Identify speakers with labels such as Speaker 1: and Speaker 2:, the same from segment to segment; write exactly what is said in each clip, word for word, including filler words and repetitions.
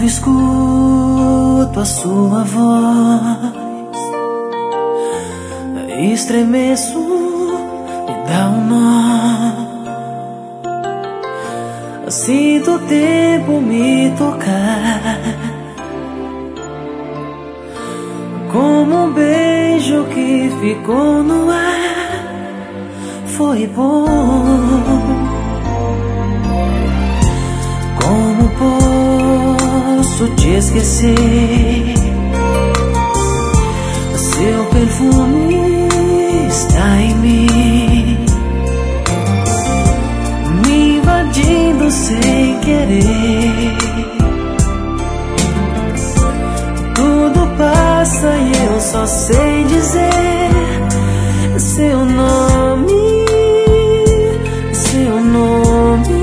Speaker 1: escuto a sua voz, estremeço, me dá um nó. Sinto o tempo me tocar, como um beijo que ficou no ar. Foi bom. Como posso te esquecer? Seu perfume está em mim, me invadindo sem querer. Tudo passa e eu só sei dizer seu nome, seu nome.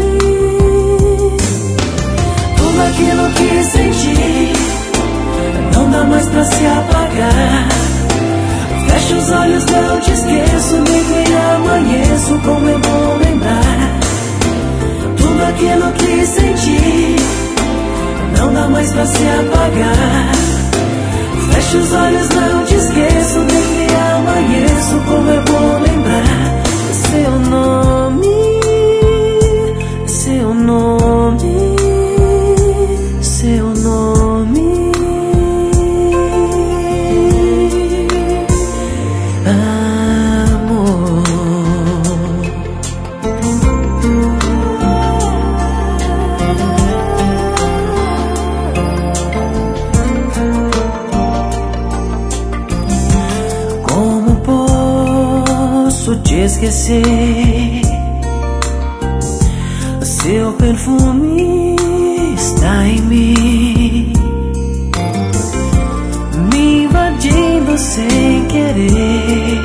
Speaker 1: Tudo aquilo que senti não dá mais pra se apagar. Fecho os olhos, não te esqueço, deito e amanheço, como é bom lembrar. Tudo aquilo que senti não dá mais pra se apagar. Fecho os olhos, não te esqueço, deito e amanheço, como é bom lembrar. Seu nome, seu nome, seu nome. Te esquecer, seu perfume está em mim, me invadindo sem querer.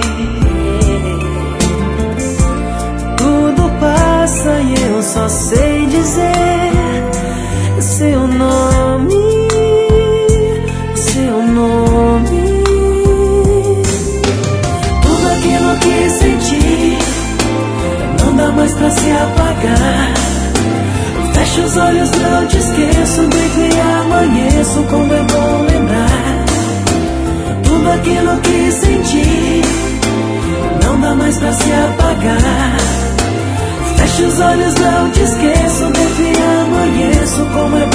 Speaker 1: Tudo passa e eu só sei dizer seu nome, seu nome. Aquilo que senti não dá mais pra se apagar. Fecho os olhos, não te esqueço, deito e amanheço, como é bom lembrar. Tudo aquilo que senti não dá mais pra se apagar. Fecho os olhos, não te esqueço, deito e amanheço, como é